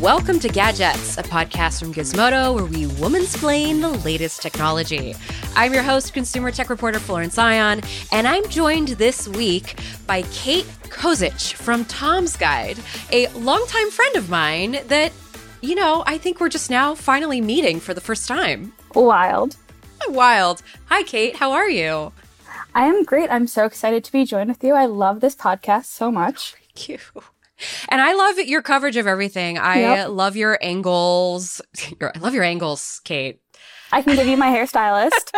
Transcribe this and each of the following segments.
Welcome to Gadgets, a podcast from Gizmodo where we womansplain the latest technology. I'm your host, consumer tech reporter Florence Ion, and I'm joined this week by Kate Kozich from Tom's Guide, a longtime friend of mine that, you know, I think we're just now finally meeting for the first time. Wild. Wild. Hi, Kate. How are you? I am great. I'm so excited to be joined with you. I love this podcast so much. Thank you. And I love your coverage of everything. I love your angles. I love your angles, Kate. I can give you my hairstylist.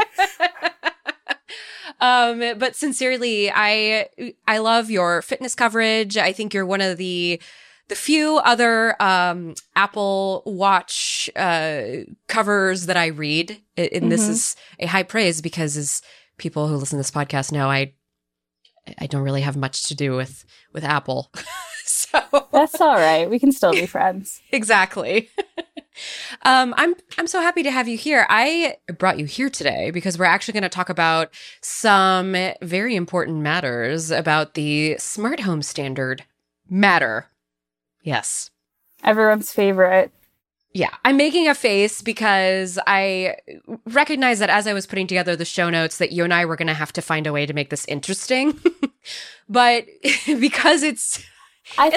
But sincerely, I love your fitness coverage. I think you're one of the few other Apple Watch covers that I read. And this is a high praise because, as people who listen to this podcast know, I don't really have much to do with Apple. So that's all right. We can still be friends. Exactly. I'm so happy to have you here. I brought you here today because we're actually going to talk about some very important matters about the smart home standard, Matter. Yes. Everyone's favorite. Yeah. I'm making a face because I recognize that as I was putting together the show notes that you and I were going to have to find a way to make this interesting. But because I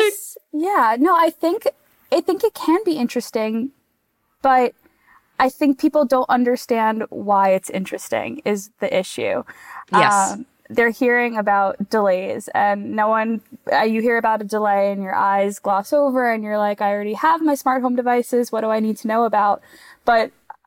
think it can be interesting, but I think people don't understand why it's interesting is the issue. Yes. They're hearing about delays and you hear about a delay and your eyes gloss over and you're like, I already have my smart home devices. What do I need to know about? But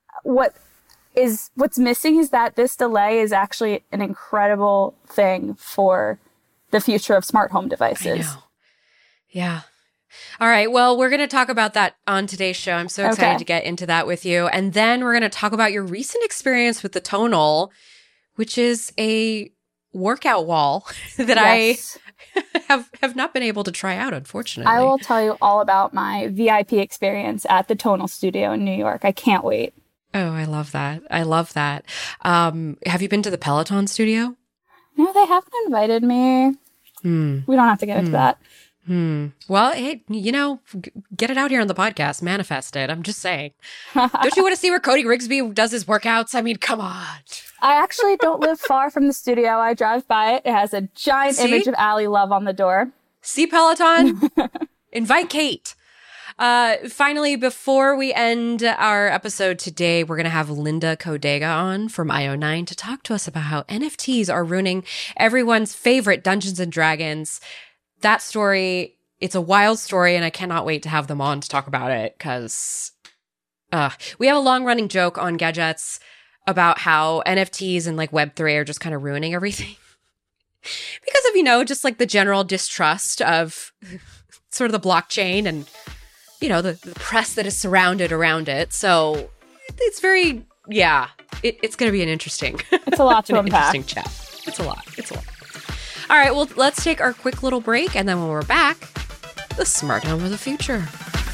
what's missing is that this delay is actually an incredible thing for the future of smart home devices. I know. Yeah. All right. Well, we're going to talk about that on today's show. I'm so excited to get into that with you. And then we're going to talk about your recent experience with the Tonal, which is a workout wall that I have not been able to try out, unfortunately. I will tell you all about my VIP experience at the Tonal studio in New York. I can't wait. Oh, I love that. I love that. Have you been to the Peloton studio? No, they haven't invited me. We don't have to get into that. Well, hey, get it out here on the podcast. Manifest it. I'm just saying. Don't you want to see where Cody Rigsby does his workouts? I mean, come on. I actually don't live far from the studio. I drive by it. It has a giant image of Ally Love on the door. See, Peloton? Invite Kate. Finally, before we end our episode today, we're going to have Linda Codega on from IO9 to talk to us about how NFTs are ruining everyone's favorite Dungeons & Dragons. That story, it's a wild story, and I cannot wait to have them on to talk about it because we have a long-running joke on Gadgets about how NFTs and like Web3 are just kind of ruining everything because of, just like the general distrust of sort of the blockchain and, the press that is surrounded around it. So it's very, it's going to be an interesting. It's a lot to unpack. Interesting chat. It's a lot. All right, well, let's take our quick little break, and then when we're back, the smart home of the future.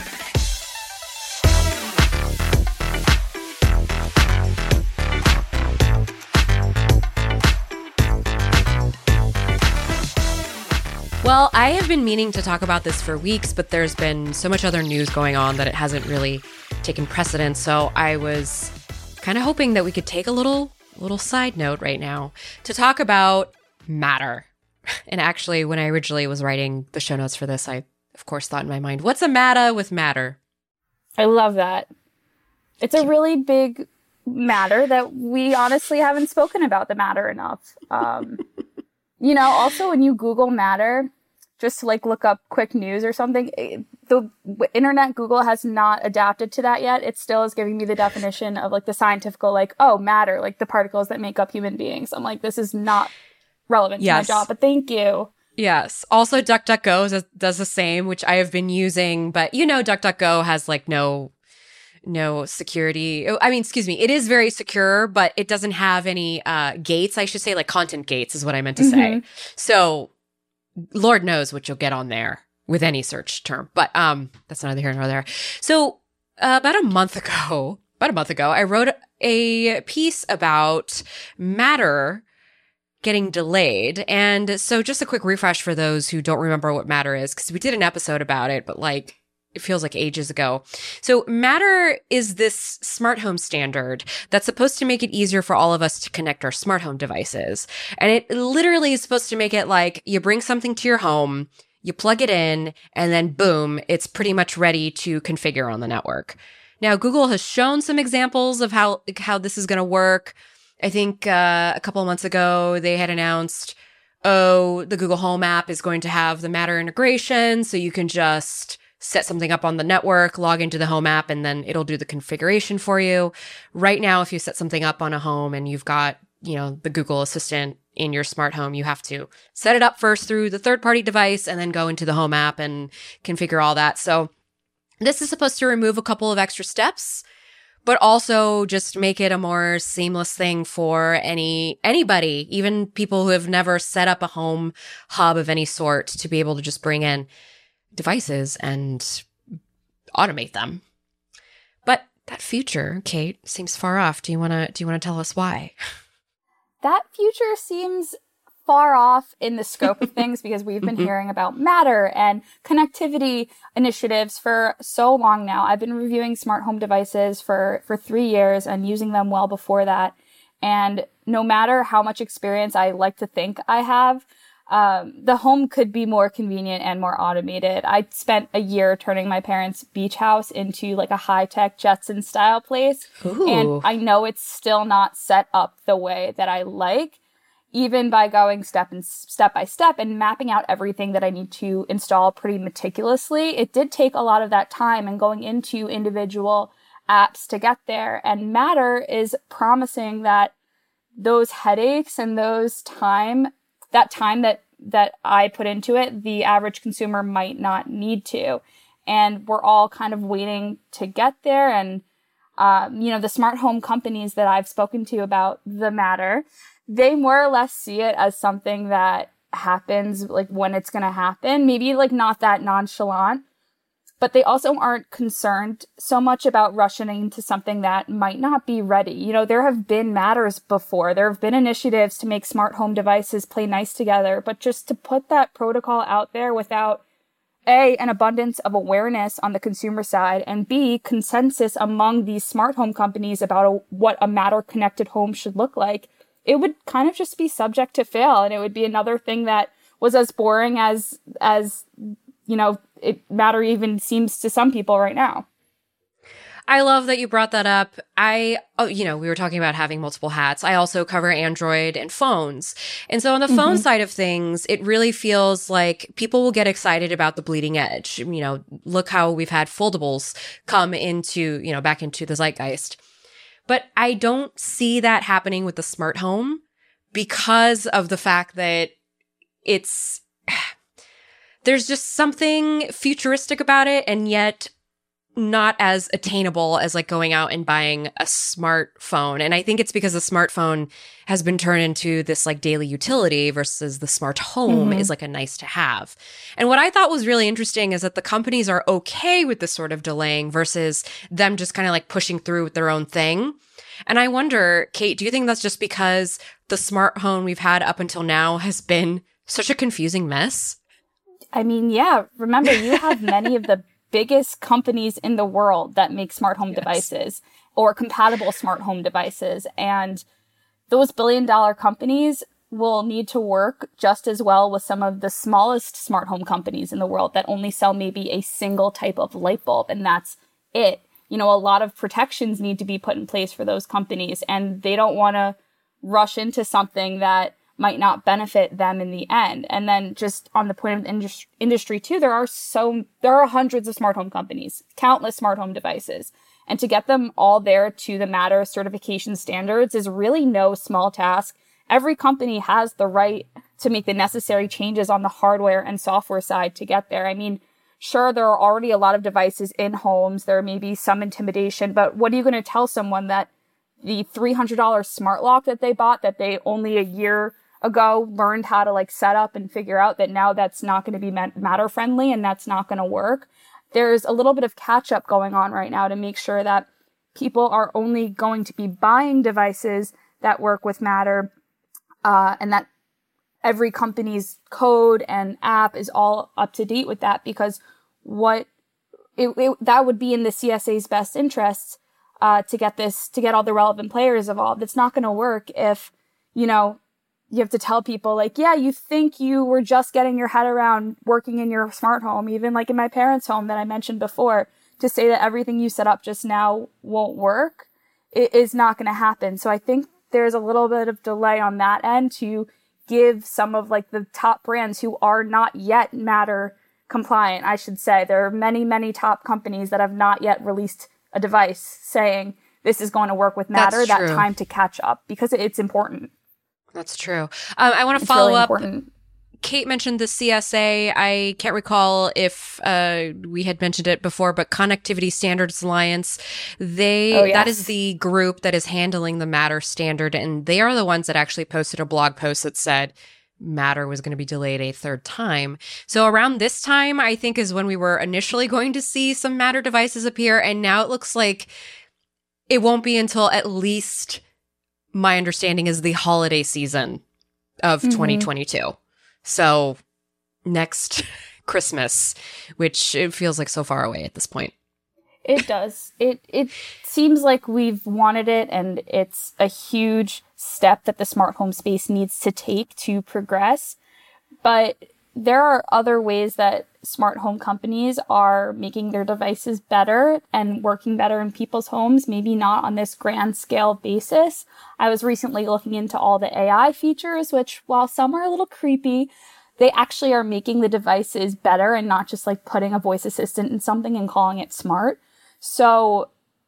Well, I have been meaning to talk about this for weeks, but there's been so much other news going on that it hasn't really taken precedence. So I was kind of hoping that we could take a little side note right now to talk about Matter. And actually, when I originally was writing the show notes for this, I, of course, thought in my mind, what's a matter with Matter? I love that. It's a really big matter that we honestly haven't spoken about the Matter enough. Also when you Google Matter, just to like look up quick news or something, the internet Google has not adapted to that yet. It still is giving me the definition of like the scientific, like, matter, like the particles that make up human beings. I'm like, this is not relevant to my job, but thank you. Yes. Also, DuckDuckGo does the same, which I have been using, but DuckDuckGo has like no security. I mean, excuse me. It is very secure, but it doesn't have any gates. I should say like content gates is what I meant to say. So Lord knows what you'll get on there with any search term, but that's neither here nor there. So about a month ago, I wrote a piece about Matter getting delayed. And so just a quick refresh for those who don't remember what Matter is, because we did an episode about it, but like it feels like ages ago. So Matter is this smart home standard that's supposed to make it easier for all of us to connect our smart home devices. And it literally is supposed to make it like you bring something to your home, you plug it in, and then boom, it's pretty much ready to configure on the network. Now, Google has shown some examples of how this is going to work. I think a couple of months ago, they had announced, the Google Home app is going to have the Matter integration, so you can just set something up on the network, log into the Home app, and then it'll do the configuration for you. Right now, if you set something up on a home and you've got, the Google Assistant in your smart home, you have to set it up first through the third-party device and then go into the Home app and configure all that. So this is supposed to remove a couple of extra steps, but also just make it a more seamless thing for anybody, even people who have never set up a home hub of any sort, to be able to just bring in devices and automate them. But that future, Kate, seems far off. Do you want to tell us why? That future seems far off in the scope of things because we've been hearing about Matter and connectivity initiatives for so long now. I've been reviewing smart home devices for 3 years and using them well before that. And no matter how much experience I like to think I have, the home could be more convenient and more automated. I spent a year turning my parents' beach house into like a high-tech Jetson style place. Ooh. And I know it's still not set up the way that I like, even by going step by step and mapping out everything that I need to install pretty meticulously. It did take a lot of that time and going into individual apps to get there. And Matter is promising that those headaches and that time that I put into it, the average consumer might not need to. And we're all kind of waiting to get there. And, the smart home companies that I've spoken to about the Matter, they more or less see it as something that happens like when it's going to happen, maybe like not that nonchalant, but they also aren't concerned so much about rushing into something that might not be ready. There have been Matters before. There have been initiatives to make smart home devices play nice together, but just to put that protocol out there without A, an abundance of awareness on the consumer side, and B, consensus among these smart home companies about what a Matter connected home should look like, it would kind of just be subject to fail. And it would be another thing that was as boring as Matter even seems to some people right now. I love that you brought that up. We were talking about having multiple hats. I also cover Android and phones. And so on the phone side of things, it really feels like people will get excited about the bleeding edge. Look how we've had foldables come into, back into the zeitgeist. But I don't see that happening with the smart home because of the fact that there's just something futuristic about it, and yet not as attainable as like going out and buying a smartphone. And I think it's because the smartphone has been turned into this like daily utility versus the smart home is like a nice to have. And what I thought was really interesting is that the companies are okay with this sort of delaying versus them just kind of like pushing through with their own thing. And I wonder, Kate, do you think that's just because the smart home we've had up until now has been such a confusing mess? I mean, yeah. Remember, you have many of the biggest companies in the world that make smart home devices or compatible smart home devices. And those billion-dollar companies will need to work just as well with some of the smallest smart home companies in the world that only sell maybe a single type of light bulb, and that's it. A lot of protections need to be put in place for those companies, and they don't want to rush into something that might not benefit them in the end. And then just on the point of the industry too, there are hundreds of smart home companies, countless smart home devices. And to get them all there to the Matter certification standards is really no small task. Every company has the right to make the necessary changes on the hardware and software side to get there. I mean, sure, there are already a lot of devices in homes. There may be some intimidation, but what are you going to tell someone that the $300 smart lock that they bought, that they only a year ago learned how to like set up and figure out, that now that's not going to be Matter friendly and that's not going to work? There's a little bit of catch up going on right now to make sure that people are only going to be buying devices that work with Matter, and that every company's code and app is all up to date with that. Because what that would be in the CSA's best interests to get all the relevant players involved. It's not going to work if, you have to tell people like, yeah, you think you were just getting your head around working in your smart home, even like in my parents' home that I mentioned before, to say that everything you set up just now won't work. It is not going to happen. So I think there's a little bit of delay on that end to give some of like the top brands who are not yet Matter compliant, I should say. There are many, many top companies that have not yet released a device saying this is going to work with Matter, that time to catch up, because it's important. That's true. I want to follow really up. Important. Kate mentioned the CSA. I can't recall if we had mentioned it before, but Connectivity Standards Alliance, that is the group that is handling the Matter standard, and they are the ones that actually posted a blog post that said Matter was going to be delayed a third time. So around this time, I think, is when we were initially going to see some Matter devices appear, and now it looks like it won't be until at least, my understanding is, the holiday season of 2022. So next Christmas, which it feels like so far away at this point. It does. It seems like we've wanted it, and it's a huge step that the smart home space needs to take to progress. But there are other ways that smart home companies are making their devices better and working better in people's homes, maybe not on this grand scale basis. I was recently looking into all the AI features, which, while some are a little creepy, they actually are making the devices better and not just like putting a voice assistant in something and calling it smart. So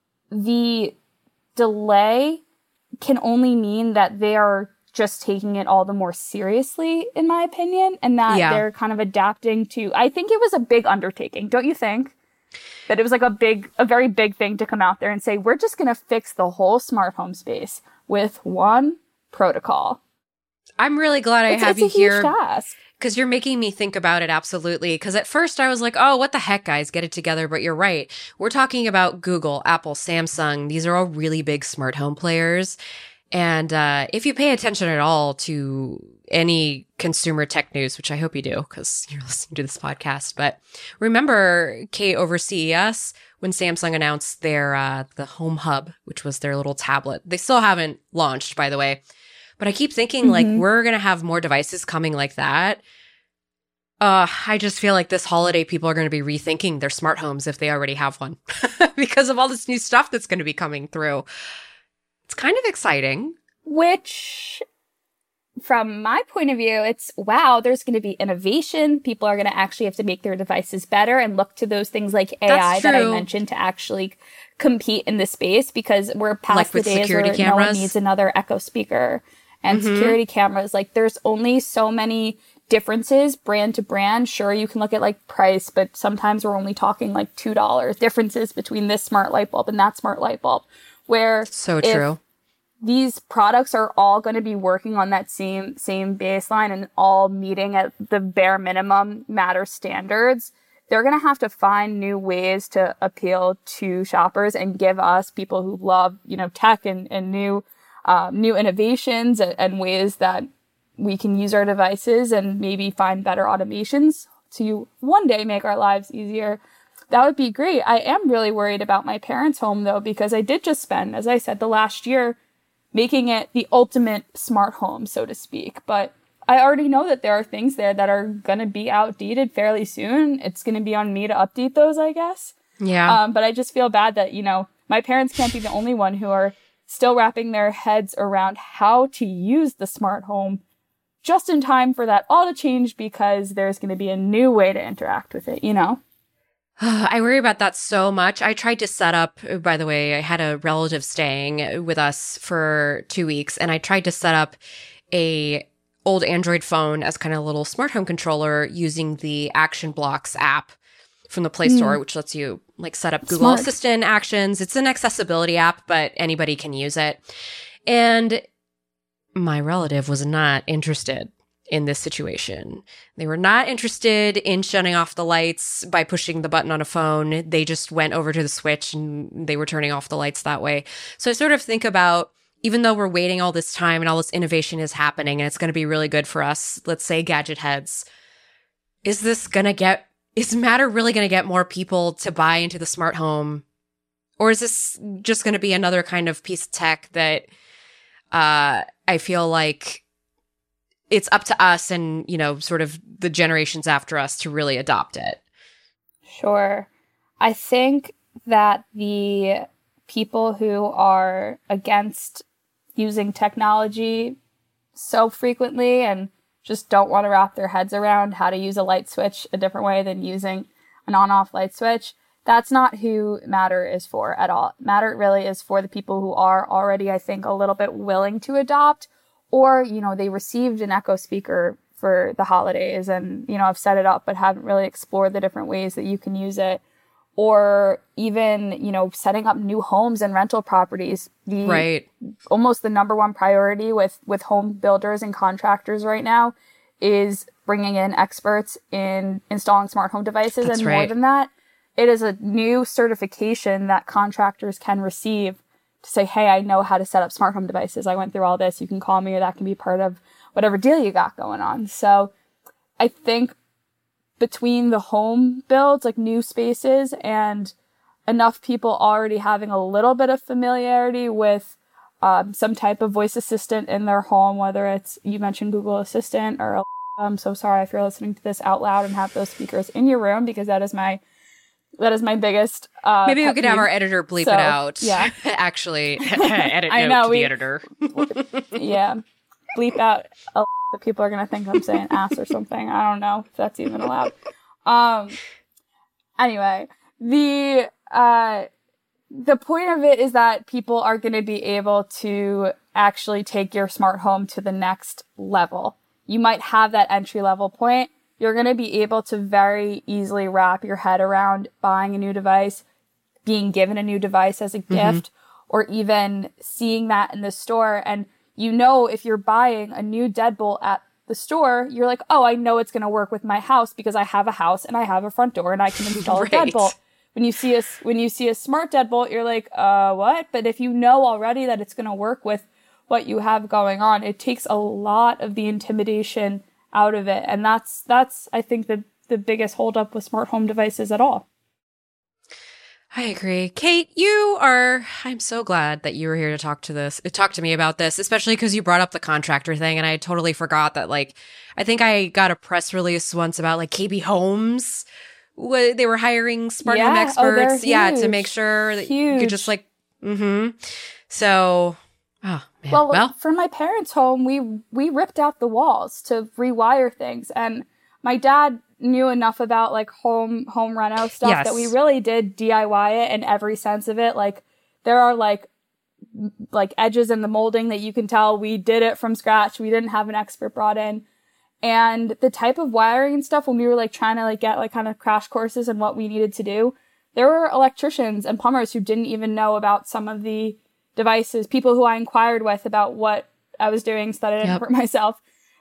the delay can only mean that they are just taking it all the more seriously, in my opinion, and that they're kind of adapting to, I think it was a big undertaking, don't you think? That it was like a very big thing to come out there and say, we're just going to fix the whole smart home space with one protocol. I'm really glad I have you here. It's a huge task. Because you're making me think about it, absolutely. Because at first I was like, oh, what the heck, guys, get it together. But you're right. We're talking about Google, Apple, Samsung. These are all really big smart home players. And if you pay attention at all to any consumer tech news, which I hope you do because you're listening to this podcast, but remember, Kate, over CES, when Samsung announced their the Home Hub, which was their little tablet. They still haven't launched, by the way. But I keep thinking, like, we're going to have more devices coming like that. I just feel like this holiday, people are going to be rethinking their smart homes if they already have one because of all this new stuff that's going to be coming through. It's kind of exciting. Which, from my point of view, it's, wow, there's going to be innovation. People are going to actually have to make their devices better and look to those things like AI that I mentioned to actually compete in the space, because we're past the days where no one needs another Echo speaker and security cameras. Like, there's only so many differences brand to brand. Sure, you can look at like price, but sometimes we're only talking like $2 differences between this smart light bulb and that smart light bulb. Where so true. These products are all going to be working on that same baseline and all meeting at the bare minimum Matter standards. They're going to have to find new ways to appeal to shoppers and give us, people who love, tech and new innovations and ways that we can use our devices and maybe find better automations to one day make our lives easier. That would be great. I am really worried about my parents' home, though, because I did just spend, as I said, the last year making it the ultimate smart home, so to speak. But I already know that there are things there that are going to be outdated fairly soon. It's going to be on me to update those, I guess. Yeah. But I just feel bad that, my parents can't be the only one who are still wrapping their heads around how to use the smart home just in time for that all to change, because there's going to be a new way to interact with it, I worry about that so much. I tried to set up, by the way, I had a relative staying with us for 2 weeks, and I tried to set up a old Android phone as kind of a little smart home controller using the Action Blocks app from the Play Store, which lets you like set up Google Assistant actions. It's an accessibility app, but anybody can use it. And my relative was not interested in this situation. They were not interested in shutting off the lights by pushing the button on a phone. They just went over to the switch and they were turning off the lights that way. So I sort of think about, even though we're waiting all this time and all this innovation is happening and it's going to be really good for us, let's say gadget heads, is this going to get is Matter really going to get more people to buy into the smart home? Or is this just going to be another kind of piece of tech that I feel like it's up to us and, you know, sort of the generations after us to really adopt it? Sure. I think that the people who are against using technology so frequently and just don't want to wrap their heads around how to use a light switch a different way than using an on-off light switch, that's not who Matter is for at all. Matter really is for the people who are already, I think, a little bit willing to adopt, or, you know, they received an Echo speaker for the holidays and, you know, have set it up but haven't really explored the different ways that you can use it. Or even, you know, setting up new homes and rental properties. Right. Almost the number one priority with home builders and contractors right now is bringing in experts in installing smart home devices. That's and right. More than that, it is a new certification that contractors can receive to say, hey, I know how to set up smart home devices. I went through all this. You can call me, or that can be part of whatever deal you got going on. So I think between the home builds, like new spaces, and enough people already having a little bit of familiarity with some type of voice assistant in their home, whether it's, you mentioned Google Assistant or I'm so sorry if you're listening to this out loud and have those speakers in your room, because that is my biggest maybe we could have our editor bleep it out. Yeah. Actually, edit I note know, to the editor. Yeah. Bleep out that people are going to think I'm saying ass or something. I don't know if that's even allowed. Anyway, the point of it is that people are going to be able to actually take your smart home to the next level. You might have that entry level point. You're going to be able to very easily wrap your head around buying a new device, being given a new device as a gift, or even seeing that in the store. And you know, if you're buying a new deadbolt at the store, you're like, oh, I know it's going to work with my house because I have a house and I have a front door and I can install a deadbolt. When you see a smart deadbolt, you're like, what? But if you know already that it's going to work with what you have going on, it takes a lot of the intimidation out of it. And that's I think the biggest holdup with smart home devices at all. I agree. Kate, I'm so glad that you were here to talk to me about this, especially because you brought up the contractor thing. And I totally forgot that, like, I think I got a press release once about like KB Homes. They were hiring smart home experts. To make sure that you could just like, So, oh man. Well, for my parents' home, we ripped out the walls to rewire things. And my dad knew enough about like home reno stuff that we really did DIY it in every sense of it. Like there are like edges in the molding that you can tell we did it from scratch. We didn't have an expert brought in. And the type of wiring and stuff, when we were like trying to like get like kind of crash courses and what we needed to do, there were electricians and plumbers who didn't even know about some of the devices, people who I inquired with about what I was doing so that I didn't hurt myself,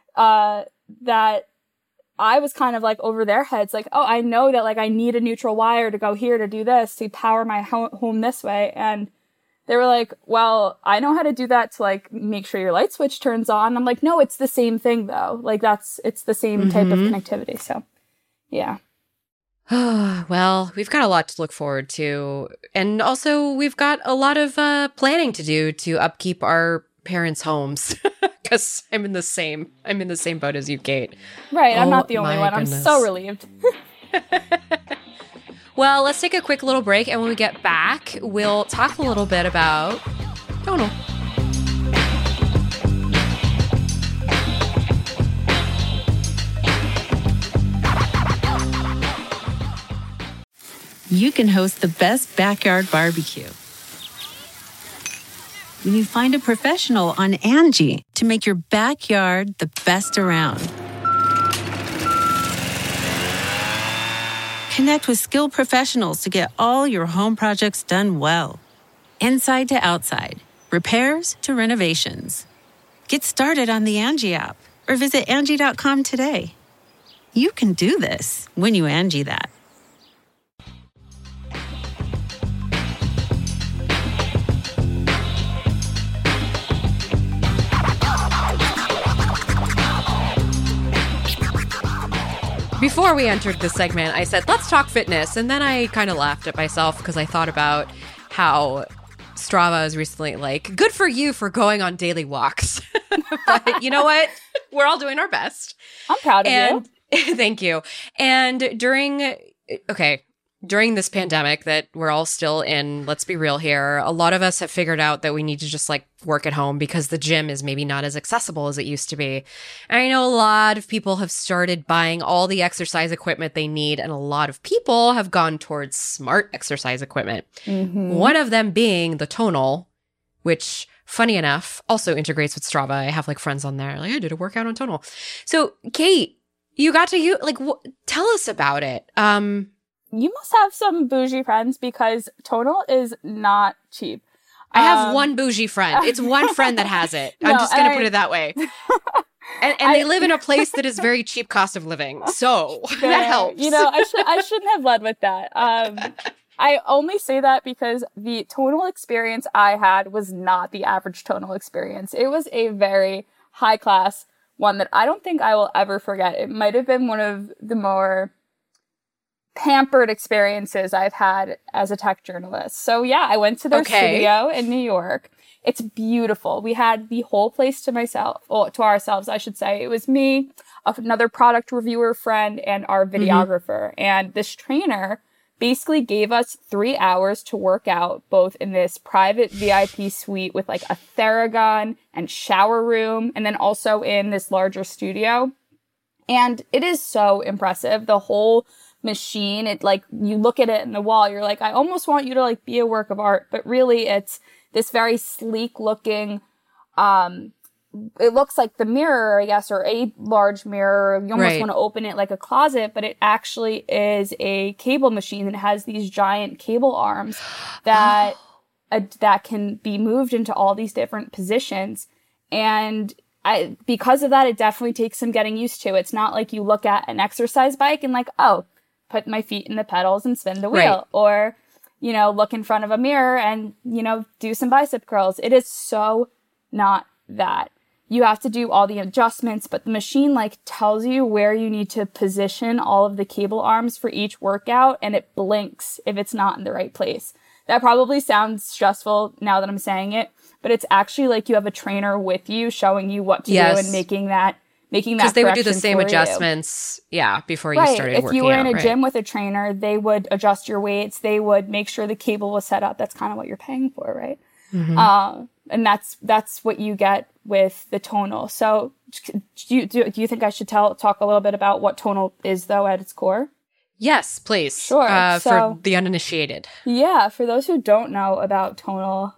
that I was kind of like over their heads, like, oh, I know that like I need a neutral wire to go here to do this, to power my home this way. And they were like, well, I know how to do that to like make sure your light switch turns on. I'm like, no, it's the same thing though. Like it's the same type of connectivity. So yeah. Well, we've got a lot to look forward to. And also we've got a lot of planning to do to upkeep our parents' homes. Because I'm in the same boat as you, Kate. Right, I'm not the only one. Goodness. I'm so relieved. Well, let's take a quick little break, and when we get back, we'll talk a little bit about Tonal. You can host the best backyard barbecue when you find a professional on Angie to make your backyard the best around. Connect with skilled professionals to get all your home projects done well. Inside to outside, repairs to renovations. Get started on the Angie app or visit Angie.com today. You can do this when you Angie that. Before we entered this segment, I said, let's talk fitness. And then I kind of laughed at myself because I thought about how Strava is recently like, good for you for going on daily walks. But you know what? We're all doing our best. I'm proud of you. Thank you. And during this pandemic that we're all still in, let's be real here, a lot of us have figured out that we need to just like work at home because the gym is maybe not as accessible as it used to be. And I know a lot of people have started buying all the exercise equipment they need, and a lot of people have gone towards smart exercise equipment. Mm-hmm. One of them being the Tonal, which, funny enough, also integrates with Strava. I have like friends on there, like, I did a workout on Tonal. So, Kate, you got to tell us about it. You must have some bougie friends because Tonal is not cheap. I have one bougie friend. It's one friend that has it. I'm just going to put it that way. And they live in a place that is very cheap cost of living. So that helps. You know, I shouldn't have led with that. I only say that because the Tonal experience I had was not the average Tonal experience. It was a very high class one that I don't think I will ever forget. It might have been one of the more pampered experiences I've had as a tech journalist. So yeah, I went to their studio in New York. It's beautiful. We had the whole place to ourselves, I should say. It was me, another product reviewer friend, and our videographer. Mm-hmm. And this trainer basically gave us 3 hours to work out, both in this private VIP suite with like a Theragun and shower room, and then also in this larger studio. And it is so impressive. The whole machine, it like, you look at it in the wall, you're like, I almost want you to like be a work of art, but really it's this very sleek looking, it looks like the mirror, I guess, or a large mirror. You almost want to open it like a closet, but it actually is a cable machine that has these giant cable arms that that can be moved into all these different positions. And because of that, it definitely takes some getting used to. It's not like you look at an exercise bike and like, oh, put my feet in the pedals and spin the wheel, or, you know, look in front of a mirror and, you know, do some bicep curls. It is so not that. You have to do all the adjustments, but the machine like tells you where you need to position all of the cable arms for each workout, and it blinks if it's not in the right place. That probably sounds stressful now that I'm saying it, but it's actually like you have a trainer with you showing you what to do and making that because they would do the same adjustments, before you started working out. If you were in a gym with a trainer, they would adjust your weights. They would make sure the cable was set up. That's kind of what you're paying for, right? Mm-hmm. And that's what you get with the Tonal. So, do you think I should talk a little bit about what Tonal is, though, at its core? Yes, please. Sure. For the uninitiated. Yeah, for those who don't know about Tonal,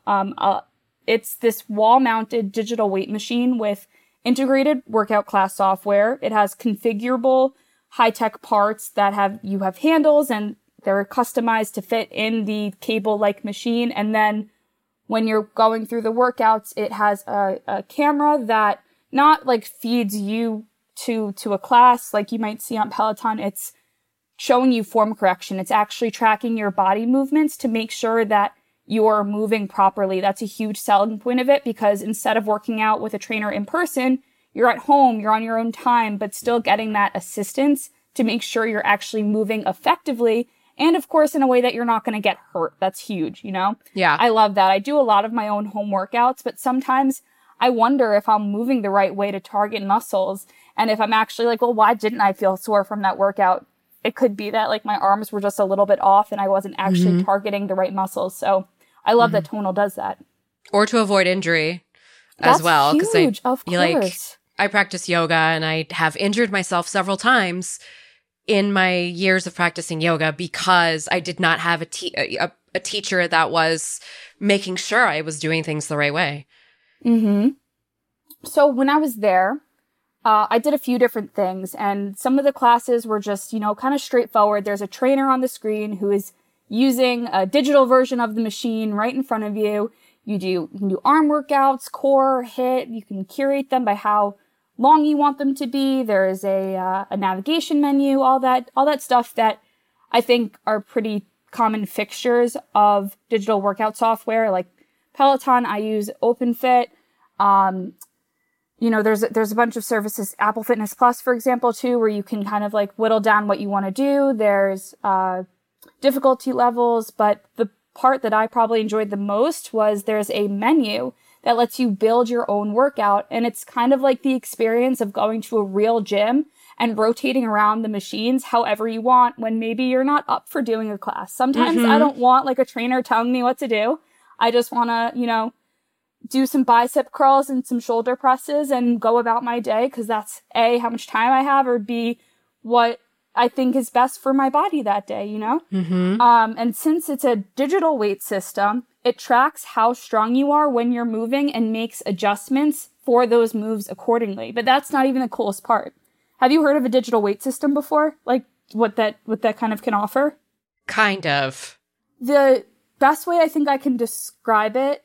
it's this wall-mounted digital weight machine with integrated workout class software. It has configurable high-tech parts that have handles, and they're customized to fit in the cable-like machine. And then when you're going through the workouts, it has a camera that not like feeds you to a class like you might see on Peloton. It's showing you form correction. It's actually tracking your body movements to make sure that you're moving properly. That's a huge selling point of it, because instead of working out with a trainer in person, you're at home, you're on your own time, but still getting that assistance to make sure you're actually moving effectively. And of course, in a way that you're not going to get hurt. That's huge, you know? Yeah. I love that. I do a lot of my own home workouts, but sometimes I wonder if I'm moving the right way to target muscles. And if I'm actually like, well, why didn't I feel sore from that workout? It could be that like my arms were just a little bit off and I wasn't actually targeting the right muscles. So I love that Tonal does that. Or to avoid injury as well. That's huge, of course. I practice yoga and I have injured myself several times in my years of practicing yoga because I did not have a teacher that was making sure I was doing things the right way. Mm-hmm. So when I was there, I did a few different things, and some of the classes were just, you know, kind of straightforward. There's a trainer on the screen who is using a digital version of the machine right in front of you. You can do arm workouts, core, HIIT. You can curate them by how long you want them to be. There is a navigation menu, all that stuff that I think are pretty common fixtures of digital workout software. Like Peloton, I use OpenFit. there's a bunch of services, Apple Fitness Plus, for example, too, where you can kind of like whittle down what you want to do. There's difficulty levels, but the part that I probably enjoyed the most was there's a menu that lets you build your own workout. And it's kind of like the experience of going to a real gym and rotating around the machines however you want when maybe you're not up for doing a class. Sometimes I don't want like a trainer telling me what to do. I just want to, do some bicep curls and some shoulder presses and go about my day, because that's A, how much time I have, or B, what I think is best for my body that day, And since it's a digital weight system, it tracks how strong you are when you're moving and makes adjustments for those moves accordingly. But that's not even the coolest part. Have you heard of a digital weight system before? Like what that kind of can offer? Kind of. The best way I think I can describe it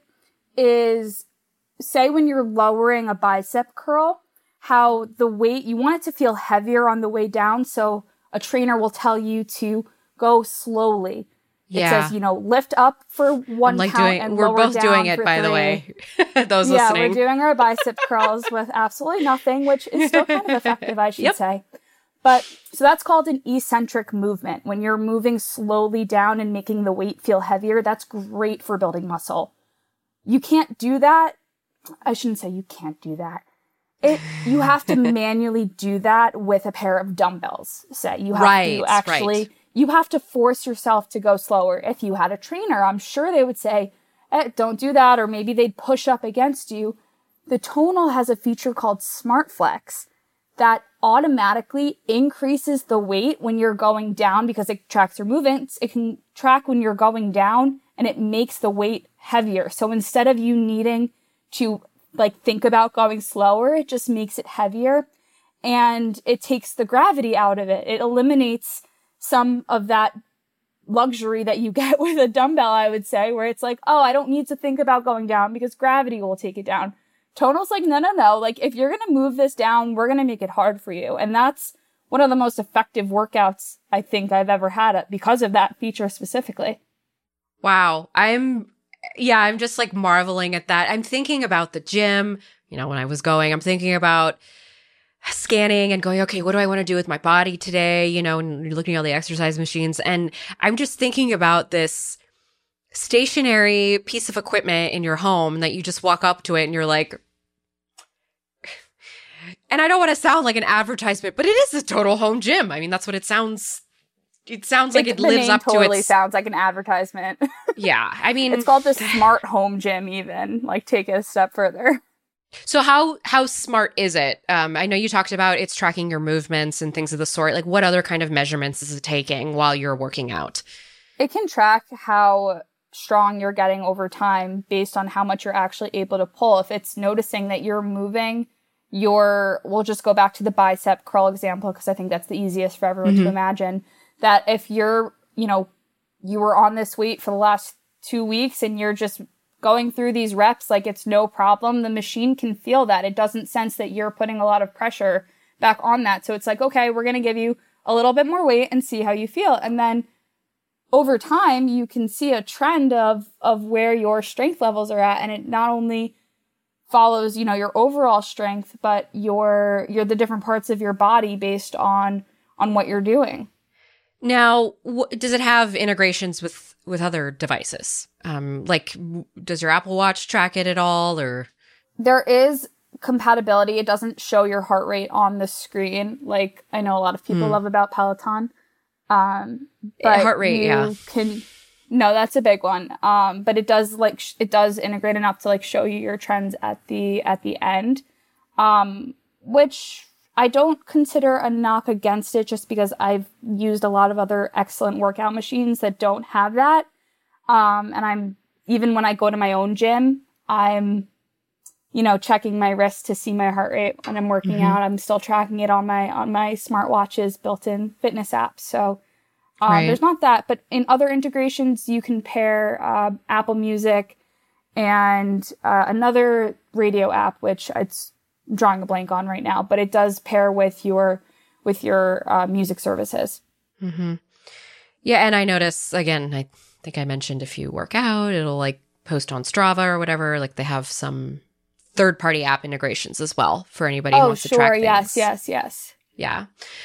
is, say when you're lowering a bicep curl, how the weight, you want it to feel heavier on the way down. So a trainer will tell you to go slowly. Yeah. It says, lift up for one count and we're lower both down doing it, for by 3. the way. Those yeah, listening. We're doing our bicep curls with absolutely nothing, which is still kind of effective, I should say. But so that's called an eccentric movement. When you're moving slowly down and making the weight feel heavier, that's great for building muscle. You can't do that. I shouldn't say you can't do that. You have to manually do that with a pair of dumbbells. Say you have to actually, you have to force yourself to go slower. If you had a trainer, I'm sure they would say, don't do that. Or maybe they'd push up against you. The Tonal has a feature called Smart Flex that automatically increases the weight when you're going down, because it tracks your movements. It can track when you're going down, and it makes the weight heavier. So instead of you needing to think about going slower, it just makes it heavier, and it takes the gravity out of it. It eliminates some of that luxury that you get with a dumbbell, I would say, where it's like, oh, I don't need to think about going down because gravity will take it down. Tonal's like, no. If you're going to move this down, we're going to make it hard for you. And that's one of the most effective workouts I think I've ever had because of that feature specifically. Wow. I'm just marveling at that. I'm thinking about the gym, when I was going, I'm thinking about scanning and going, okay, what do I want to do with my body today? And you're looking at all the exercise machines. And I'm just thinking about this stationary piece of equipment in your home that you just walk up to it and you're like, and I don't want to sound like an advertisement, but it is a total home gym. I mean, that's what it sounds. It sounds like it lives up to it. Totally sounds like an advertisement. Yeah. I mean, it's called the smart home gym even, take it a step further. So how smart is it? I know you talked about it's tracking your movements and things of the sort. What other kind of measurements is it taking while you're working out? It can track how strong you're getting over time based on how much you're actually able to pull. If it's noticing that you're moving we'll just go back to the bicep curl example, because I think that's the easiest for everyone to imagine, that if you're, you were on this weight for the last 2 weeks and you're just going through these reps it's no problem, the machine can feel that. It doesn't sense that you're putting a lot of pressure back on that. So it's okay, we're going to give you a little bit more weight and see how you feel. And then over time, you can see a trend of where your strength levels are at. And it not only follows, your overall strength, but your the different parts of your body based on what you're doing. Now, does it have integrations with other devices? Does your Apple Watch track it at all, or? There is compatibility. It doesn't show your heart rate on the screen, I know a lot of people love about Peloton. But heart rate, No, that's a big one. But it does it does integrate enough to show you your trends at the end, which I don't consider a knock against it, just because I've used a lot of other excellent workout machines that don't have that. And even when I go to my own gym, I'm, checking my wrist to see my heart rate when I'm working out. I'm still tracking it on my smartwatch's built-in fitness app. So, there's not that, but in other integrations, you can pair, Apple Music and, another radio app, which it's drawing a blank on right now, but it does pair with your music services. Mm-hmm. Yeah. And I notice, again, I think I mentioned if you work out, it'll post on Strava or whatever, they have some third-party app integrations as well for anybody who wants to track things. Yes. Yeah.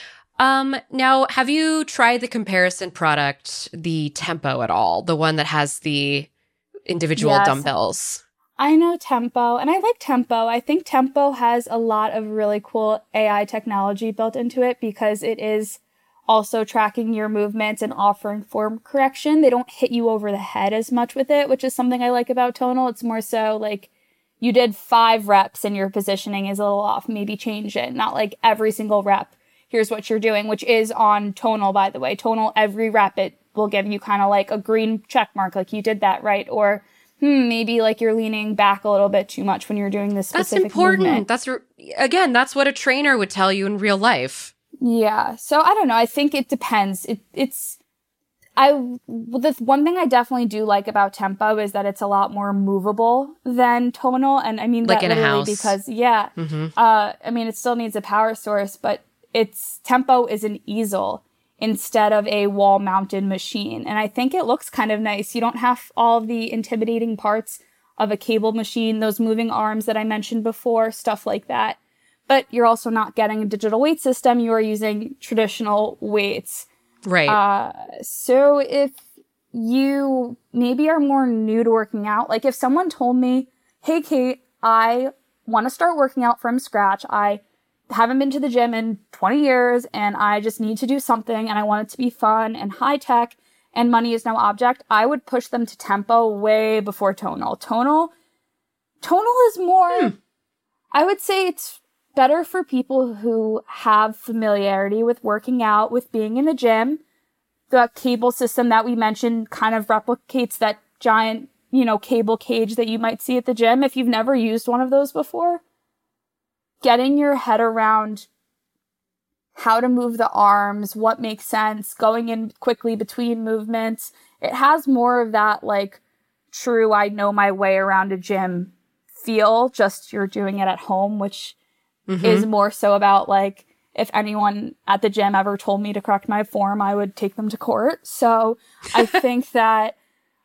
Now, have you tried the comparison product, the Tempo, at all? The one that has the individual dumbbells? I know Tempo, and I like Tempo. I think Tempo has a lot of really cool AI technology built into it because it is also tracking your movements and offering form correction. They don't hit you over the head as much with it, which is something I like about Tonal. It's more so like you did 5 reps and your positioning is a little off. Maybe change it. Not like every single rep, here's what you're doing, which is on Tonal, by the way. Tonal, every rep, it will give you kind of like a green check mark, like you did that right. Or maybe like you're leaning back a little bit too much when you're doing this specific That's important. Movement. That's what a trainer would tell you in real life. Yeah. So I don't know. I think it depends. The one thing I definitely do like about Tempo is that it's a lot more movable than Tonal. And I mean, like that in a house. Because I mean, it still needs a power source, but Tempo is an easel instead of a wall-mounted machine. And I think it looks kind of nice. You don't have all of the intimidating parts of a cable machine, those moving arms that I mentioned before, stuff like that. But you're also not getting a digital weight system. You are using traditional weights. Right. So if you maybe are more new to working out, like if someone told me, hey, Kate, I want to start working out from scratch. I haven't been to the gym in 20 years and I just need to do something and I want it to be fun and high tech and money is no object, I would push them to Tempo way before Tonal. Tonal is more, I would say it's better for people who have familiarity with working out, with being in the gym. The cable system that we mentioned kind of replicates that giant, cable cage that you might see at the gym. If you've never used one of those before, getting your head around how to move the arms, what makes sense, going in quickly between movements. It has more of that like true, I know my way around a gym feel, just you're doing it at home, which is more so about like, if anyone at the gym ever told me to correct my form, I would take them to court. So I think that's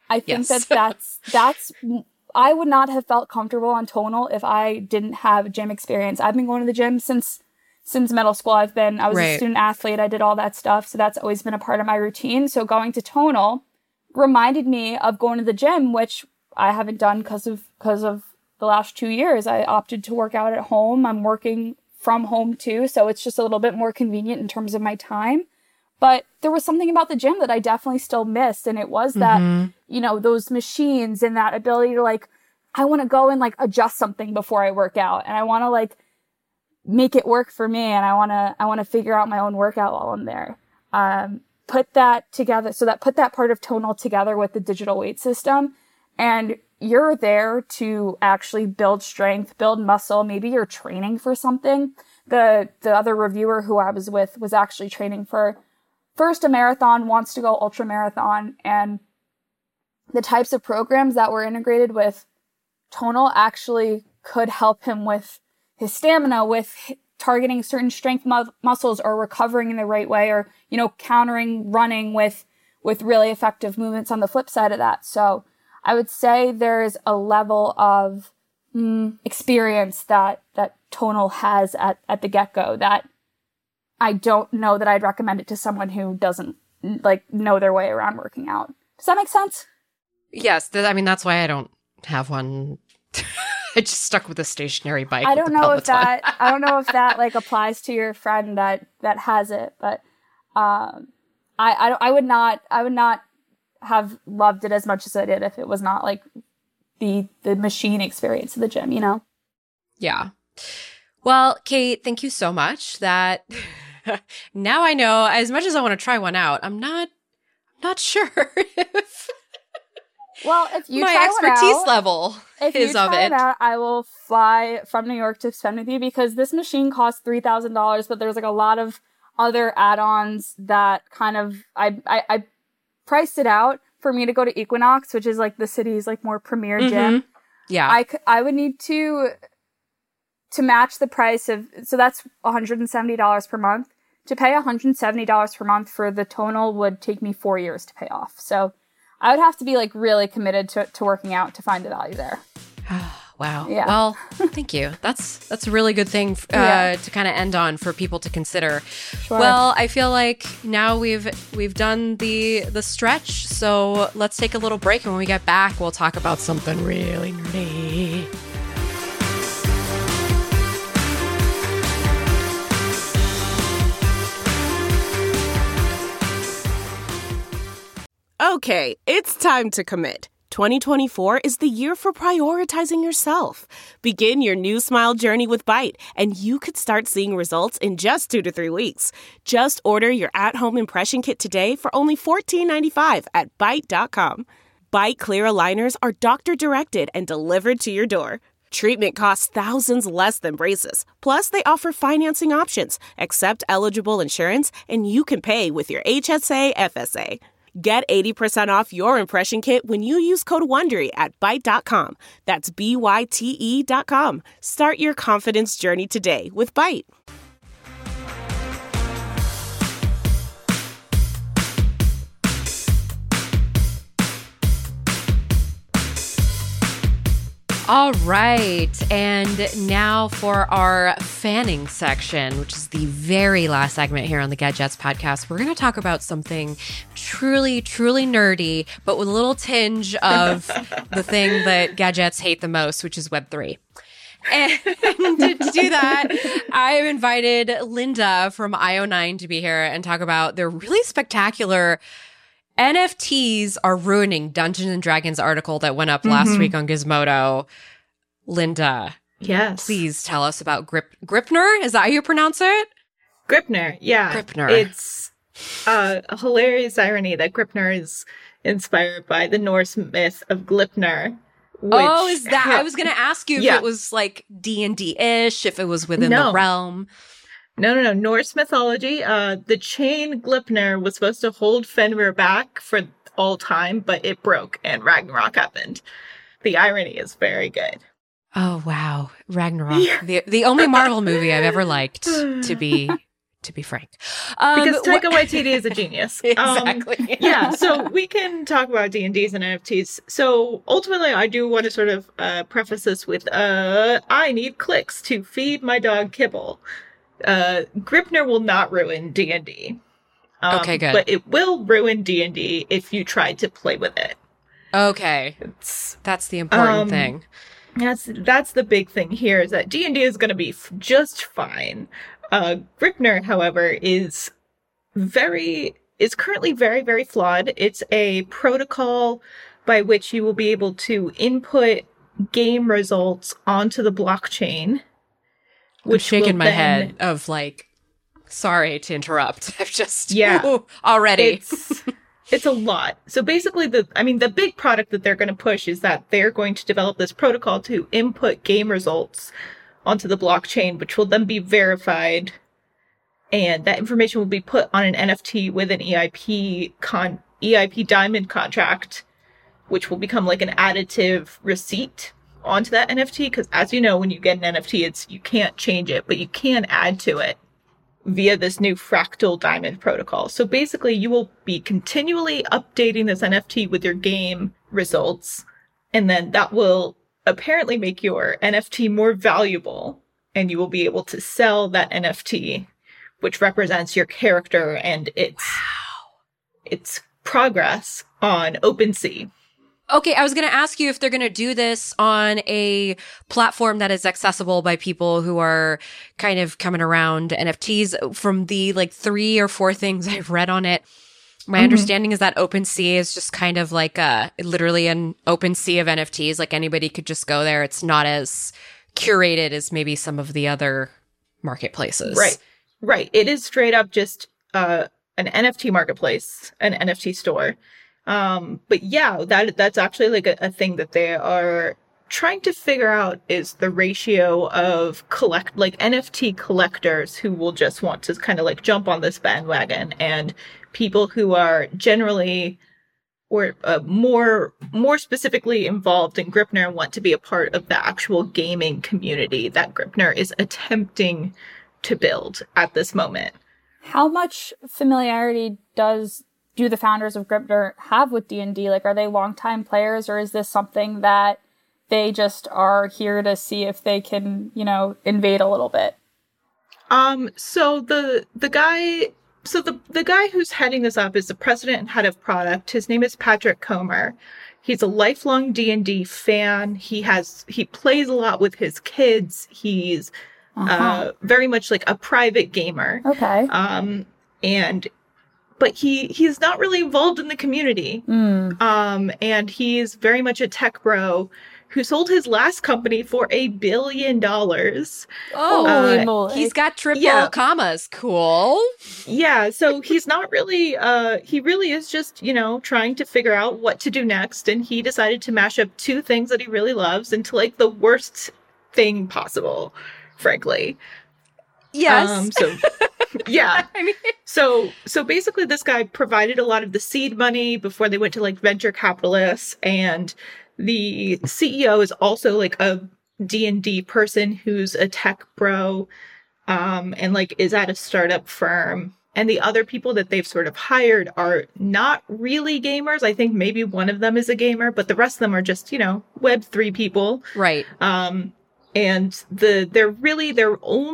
I would not have felt comfortable on Tonal if I didn't have gym experience. I've been going to the gym since middle school. I was a student athlete. I did all that stuff. So that's always been a part of my routine. So going to Tonal reminded me of going to the gym, which I haven't done because of the last 2 years. I opted to work out at home. I'm working from home too. So it's just a little bit more convenient in terms of my time. But there was something about the gym that I definitely still missed. And it was that, those machines and that ability to like, I want to go and like adjust something before I work out. And I want to like make it work for me. And I want to figure out my own workout while I'm there. Put that together. So put that part of Tonal together with the digital weight system. And you're there to actually build strength, build muscle. Maybe you're training for something. The other reviewer who I was with was actually training for first a marathon, wants to go ultra marathon, and the types of programs that were integrated with Tonal actually could help him with his stamina, with targeting certain strength muscles or recovering in the right way, or, countering running with really effective movements on the flip side of that. So I would say there's a level of experience that Tonal has at the get-go that I don't know that I'd recommend it to someone who doesn't know their way around working out. Does that make sense? Yes. That's why I don't have one. I just stuck with a stationary bike. I don't know if that applies to your friend that has it, but I would not have loved it as much as I did if it was not like the machine experience of the gym, Yeah. Well, Kate, thank you so much. That now I know, as much as I want to try one out, I'm not sure if if you my try expertise one out, level if is you of try it. Out, I will fly from New York to spend with you because this machine costs $3,000, but there's like a lot of other add-ons that kind of I priced it out for me to go to Equinox, which is like the city's like more premier gym. Yeah, I would need to match the price of, so that's $170 per month. To pay $170 per month for the Tonal would take me 4 years to pay off. So I would have to be like really committed to working out to find the value there. Wow. Yeah. Well, thank you. That's a really good thing to kind of end on for people to consider. Sure. Well, I feel like now we've done the stretch, so let's take a little break, and when we get back, we'll talk about something really nerdy. Okay, it's time to commit. 2024 is the year for prioritizing yourself. Begin your new smile journey with Byte, and you could start seeing results in just 2 to 3 weeks. Just order your at-home impression kit today for only $14.95 at Byte.com. Byte Clear aligners are doctor-directed and delivered to your door. Treatment costs thousands less than braces. Plus, they offer financing options, accept eligible insurance, and you can pay with your HSA FSA. Get 80% off your impression kit when you use code WONDERY at Byte.com. That's BYTE.com. Start your confidence journey today with Byte. All right, and now for our fanning section, which is the very last segment here on the Gadgets podcast. We're going to talk about something truly, truly nerdy, but with a little tinge of the thing that Gadgets hate the most, which is Web3. And to do that, I've invited Linda from IO9 to be here and talk about their really spectacular NFTs are ruining Dungeons and Dragons article that went up last week on Gizmodo. Linda, yes, please tell us about Gripnr. Is that how you pronounce it? Gripnr, yeah. Gripnr. It's a hilarious irony that Gripnr is inspired by the Norse myth of Gleipnir. Is that? I was going to ask you if it was like D&D-ish, if it was within the realm. No. Norse mythology. The chain Gleipnir was supposed to hold Fenrir back for all time, but it broke and Ragnarok happened. The irony is very good. Oh, wow. Ragnarok. Yeah. The only Marvel movie I've ever liked, to be frank. Because Taika Waititi is a genius. Exactly. So we can talk about D&Ds and NFTs. So ultimately, I do want to sort of preface this with, I need clicks to feed my dog kibble. Gripnr will not ruin D&D. Okay, good. But it will ruin D&D if you try to play with it. Okay. That's the important thing. That's the big thing here, is that D&D is going to be just fine. Gripnr, however, is currently very, very flawed. It's a protocol by which you will be able to input game results onto the blockchain. I'm shaking my head of like, sorry to interrupt. I've just already. It's a lot. So basically, the big product that they're going to push is that they're going to develop this protocol to input game results onto the blockchain, which will then be verified. And that information will be put on an NFT with an EIP diamond contract, which will become like an additive receipt onto that NFT. Because as you know, when you get an NFT, you can't change it, but you can add to it via this new fractal diamond protocol. So basically, you will be continually updating this NFT with your game results, and then that will apparently make your NFT more valuable, and you will be able to sell that NFT, which represents your character and its progress on OpenSea. Okay, I was going to ask you if they're going to do this on a platform that is accessible by people who are kind of coming around NFTs. From the like 3 or 4 things I've read on it, my understanding is that OpenSea is just kind of like literally an open sea of NFTs. Like anybody could just go there. It's not as curated as maybe some of the other marketplaces. Right. It is straight up just an NFT marketplace, an NFT store. But yeah, that's actually like a thing that they are trying to figure out, is the ratio of NFT collectors who will just want to kind of like jump on this bandwagon, and people who are generally or more specifically involved in Gripnr and want to be a part of the actual gaming community that Gripnr is attempting to build at this moment. How much familiarity do the founders of Gripnr have with D&D? Like, are they longtime players, or is this something that they just are here to see if they can, you know, invade a little bit? So the guy who's heading this up is the president and head of product. His name is Patrick Comer. He's a lifelong D&D fan. He plays a lot with his kids. He's very much like a private gamer. Okay. But he's not really involved in the community. And he's very much a tech bro who sold his last company for $1 billion. Holy moly. He's got triple commas. Cool. Yeah, so he's not really, he really is just, you know, trying to figure out what to do next. And he decided to mash up two things that he really loves into like the worst thing possible, frankly. Yes. Yeah. I mean, So basically this guy provided a lot of the seed money before they went to like venture capitalists, and the CEO is also like a D&D person who's a tech bro, and like is at a startup firm. And the other people that they've sort of hired are not really gamers. I think maybe one of them is a gamer, but the rest of them are just, you know, Web3 people. right. And their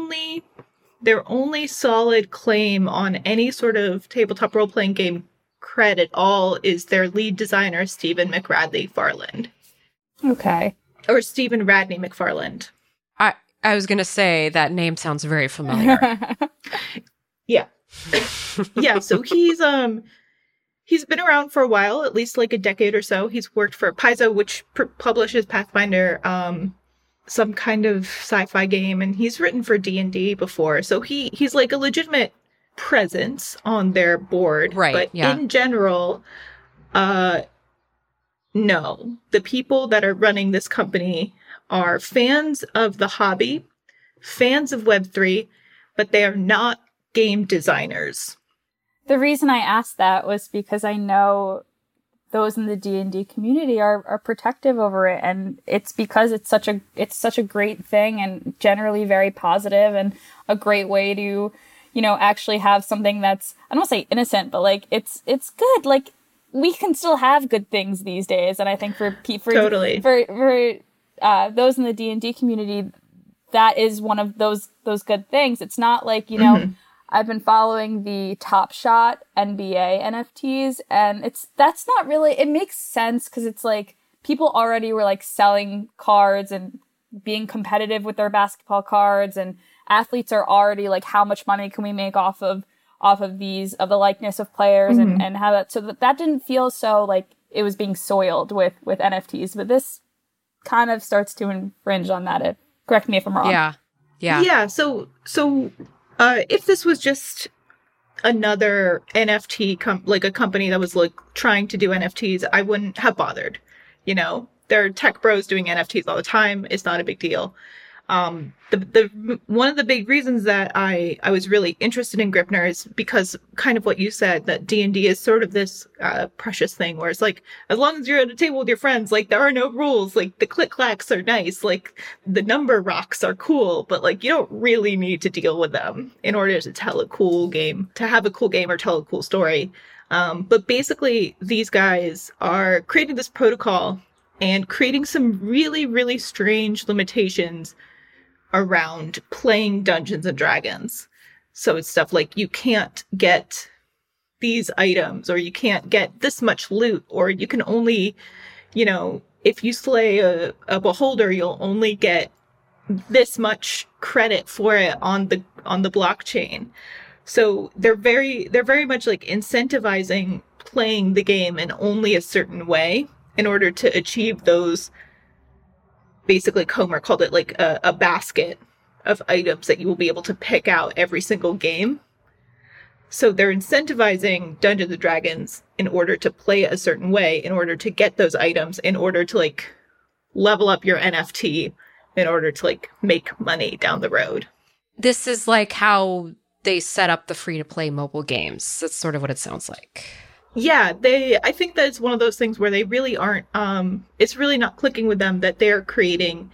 only solid claim on any sort of tabletop role-playing game cred at all is their lead designer, Stephen McRadley Farland. Okay. Or Stephen Radney McFarland. I was going to say that name sounds very familiar. Yeah. Yeah, so he's been around for a while, at least like a decade or so. He's worked for Paizo, which publishes Pathfinder, some kind of sci-fi game, and he's written for D&D before. So he's like a legitimate presence on their board. Right, But yeah. in general, no. The people that are running this company are fans of the hobby, fans of Web3, but they are not game designers. The reason I asked that was because I know those in the D&D community are protective over it, and it's because it's such a great thing and generally very positive and a great way to, you know, actually have something that's, I don't want to say innocent, but like it's good. Like we can still have good things these days, and I think for Totally. for those in the D&D community, that is one of those good things. It's not like, you know, I've been following the Top Shot NBA NFTs, and that's not really, it makes sense because it's like people already were like selling cards and being competitive with their basketball cards, and athletes are already like, how much money can we make off of the likeness of players and how that, so that didn't feel so like it was being soiled with NFTs, but this kind of starts to infringe on that. Correct me if I'm wrong. Yeah. Yeah, so if this was just another NFT, like a company that was like trying to do NFTs, I wouldn't have bothered. You know, there are tech bros doing NFTs all the time. It's not a big deal. The one of the big reasons that I was really interested in Gripnr is because kind of what you said, that D&D is sort of this precious thing where it's like, as long as you're at a table with your friends, like there are no rules, like the click clacks are nice, like the number rocks are cool, but like you don't really need to deal with them in order to tell a cool game, to have a cool game or tell a cool story. But basically these guys are creating this protocol and creating some really, really strange limitations around playing Dungeons and Dragons. So it's stuff like you can't get these items, or you can't get this much loot, or you can only, you know, if you slay a beholder, you'll only get this much credit for it on the blockchain. So they're very much like incentivizing playing the game in only a certain way in order to achieve those. Basically, Comer called it like a basket of items that you will be able to pick out every single game. So they're incentivizing Dungeons and Dragons in order to play a certain way, in order to get those items, in order to like level up your NFT, in order to like make money down the road. This is like how they set up the free-to-play mobile games. That's sort of what it sounds like. Yeah, I think that it's one of those things where they really aren't, it's really not clicking with them that they're creating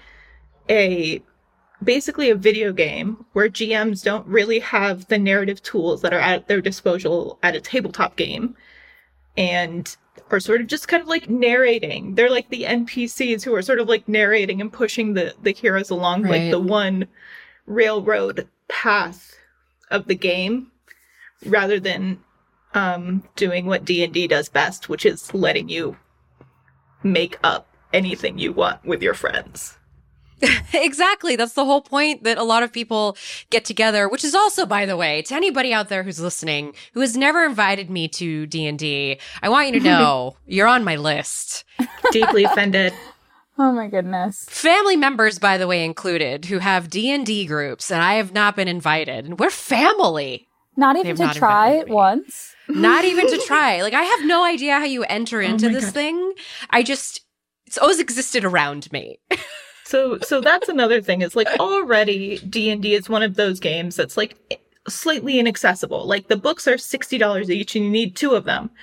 basically a video game where GMs don't really have the narrative tools that are at their disposal at a tabletop game. And are sort of just kind of like narrating. They're like the NPCs who are sort of like narrating and pushing the heroes along like the one railroad path of the game, rather than doing what D&D does best, which is letting you make up anything you want with your friends. Exactly. That's the whole point, that a lot of people get together, which is also, by the way, to anybody out there who's listening who has never invited me to D&D, I want you to know you're on my list. Deeply offended. Oh my goodness. Family members, by the way, included, who have D&D groups, and I have not been invited. And we're family. Not even to try it once? Not even to try. Like, I have no idea how you enter into this thing. It's always existed around me. So that's another thing, is like already D&D is one of those games that's like slightly inaccessible. Like the books are $60 each and you need 2 of them.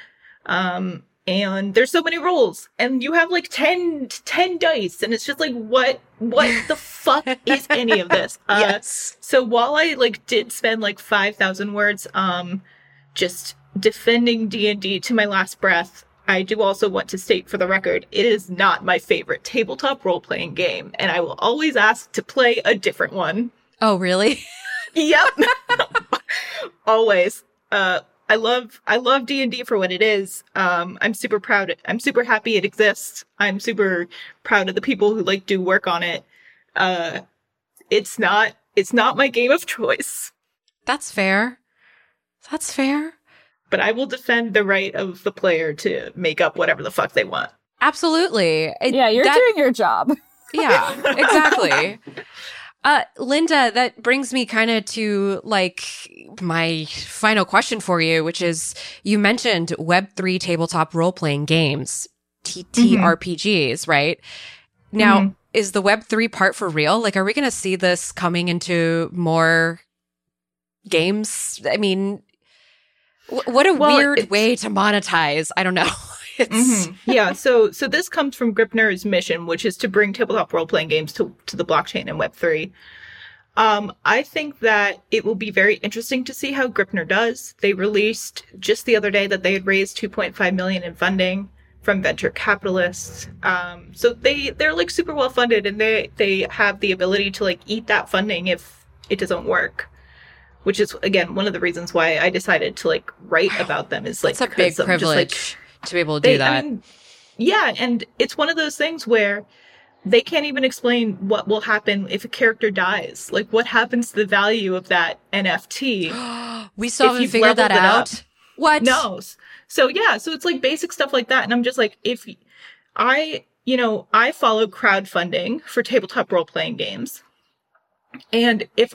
And there's so many rules and you have like 10 dice and it's just like, what the fuck is any of this? Yes. So while I like did spend like 5,000 words, just defending D&D to my last breath, I do also want to state for the record, it is not my favorite tabletop role-playing game, and I will always ask to play a different one. Oh, really? Yep. Always. I love D&D for what it is. I'm super proud. I'm super happy it exists. I'm super proud of the people who like do work on it. It's not my game of choice. That's fair. That's fair. But I will defend the right of the player to make up whatever the fuck they want. Absolutely. You're doing your job. Yeah, exactly. Linda, that brings me kind of to like my final question for you, which is, you mentioned Web3 tabletop role-playing games, TTRPGs, right? Now, is the Web3 part for real? Like, are we going to see this coming into more games? I mean, what a weird way to monetize. I don't know. Yeah, so this comes from Gripner's mission, which is to bring tabletop role-playing games to the blockchain and Web3. I think that it will be very interesting to see how Gripner does. They released just the other day that they had raised $2.5 million in funding from venture capitalists. So they're like super well funded, and they have the ability to like eat that funding if it doesn't work. Which is, again, one of the reasons why I decided to, like, write about them is, like, it's a big privilege just, like, to be able to do that. I mean, yeah, and it's one of those things where they can't even explain what will happen if a character dies. Like, what happens to the value of that NFT? We still haven't figured that out? What? No. So, yeah, so it's, like, basic stuff like that. And I'm just like, if I follow crowdfunding for tabletop role-playing games. And if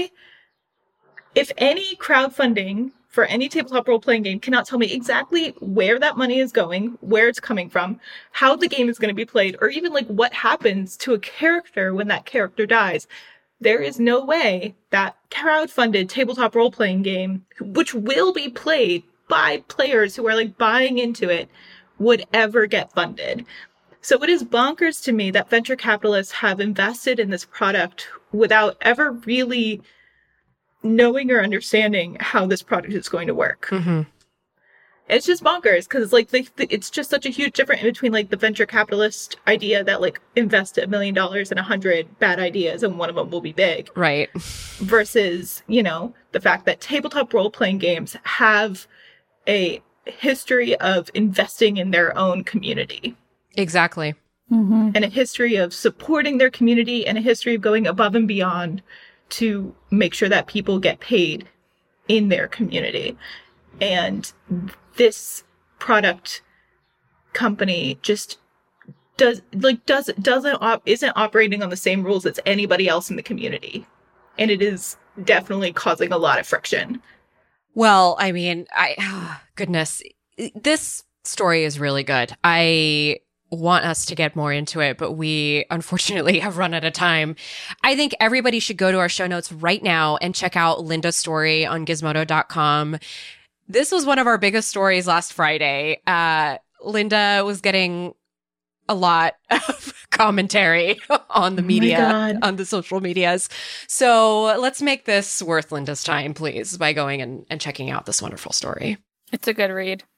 any crowdfunding for any tabletop role-playing game cannot tell me exactly where that money is going, where it's coming from, how the game is going to be played, or even like what happens to a character when that character dies, there is no way that crowdfunded tabletop role-playing game, which will be played by players who are like buying into it, would ever get funded. So it is bonkers to me that venture capitalists have invested in this product without ever really knowing or understanding how this product is going to work. Mm-hmm. It's just bonkers because it's like it's just such a huge difference in between like the venture capitalist idea that like invest $1 million in 100 bad ideas and one of them will be big, right? Versus the fact that tabletop role-playing games have a history of investing in their own community. Exactly. Mm-hmm. And a history of supporting their community and a history of going above and beyond to make sure that people get paid in their community. And this product company just isn't operating on the same rules as anybody else in the community. And it is definitely causing a lot of friction. Well, I mean, goodness, this story is really good. I want us to get more into it, but we unfortunately have run out of time. I think everybody should go to our show notes right now and check out Linda's story on Gizmodo.com. This was one of our biggest stories last Friday. Linda was getting a lot of commentary on the media, on the social medias. So let's make this worth Linda's time, please, by going and checking out this wonderful story. It's a good read.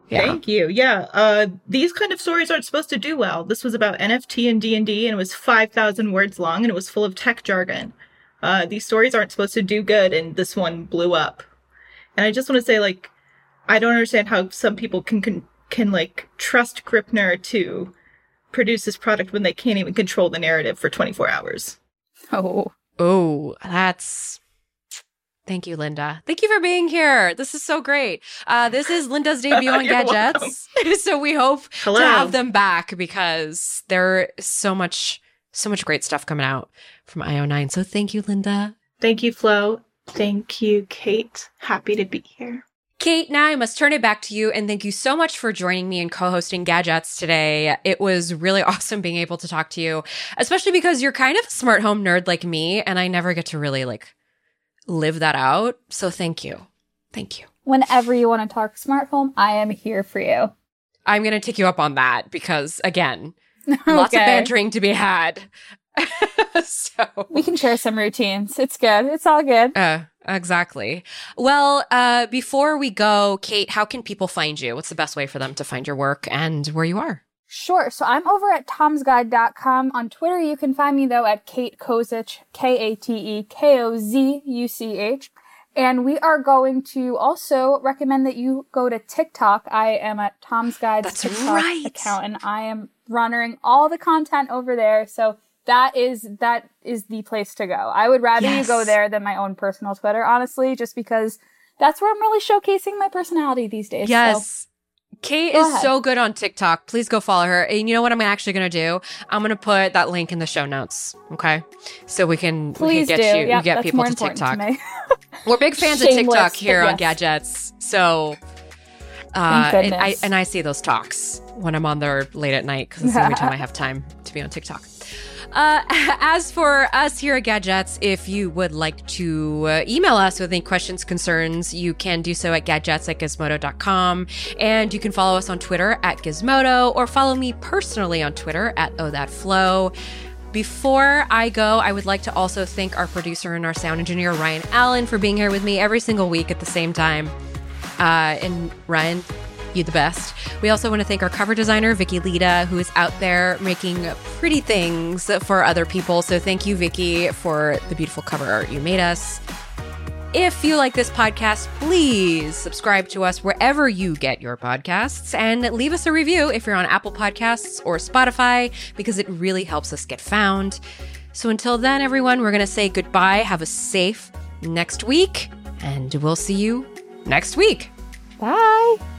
Yeah. Thank you. Yeah. These kind of stories aren't supposed to do well. This was about NFT and D&D, and it was 5,000 words long, and it was full of tech jargon. These stories aren't supposed to do good, and this one blew up. And I just want to say, like, I don't understand how some people can like trust Gripner to produce this product when they can't even control the narrative for 24 hours. Oh, that's... Thank you, Linda. Thank you for being here. This is so great. This is Linda's debut on Gadgets. So we hope to have them back because there's so much great stuff coming out from IO9. So thank you, Linda. Thank you, Flo. Thank you, Kate. Happy to be here. Kate, now I must turn it back to you, and thank you so much for joining me and co-hosting Gadgets today. It was really awesome being able to talk to you, especially because you're kind of a smart home nerd like me, and I never get to really, like, live that out. So thank you. Thank you. Whenever you want to talk smart home, I am here for you. I'm going to take you up on that because, again, lots of bantering to be had. So we can share some routines. It's good. It's all good. Exactly. Well, before we go, Kate, how can people find you? What's the best way for them to find your work and where you are? Sure. So I'm over at tomsguide.com. On Twitter, you can find me, though, at Kate Kozuch, KateKozuch. And we are going to also recommend that you go to TikTok. I am at Tom's Guide's TikTok account, and I am running all the content over there. So that is the place to go. I would rather you go there than my own personal Twitter, honestly, just because that's where I'm really showcasing my personality these days. Yes. So. Kate is so good on TikTok. Please go follow her. And you know what I'm actually going to do? I'm going to put that link in the show notes. Okay. So we can get people to TikTok. To We're big fans of TikTok here on Gadgets. So, and I see those talks when I'm on there late at night because it's the only time I have time to be on TikTok. As for us here at Gadgets, if you would like to email us with any questions, concerns, you can do so at gadgets@gizmodo.com. And you can follow us on Twitter at Gizmodo, or follow me personally on Twitter at OhThatFlo. Before I go, I would like to also thank our producer and our sound engineer, Ryan Allen, for being here with me every single week at the same time. And Ryan, you the best. We also want to thank our cover designer, Vicky Lita, who is out there making pretty things for other people. So thank you, Vicky, for the beautiful cover art you made us. If you like this podcast, please subscribe to us wherever you get your podcasts and leave us a review if you're on Apple Podcasts or Spotify, because it really helps us get found. So until then, everyone, we're going to say goodbye. Have a safe next week, and we'll see you next week. Bye.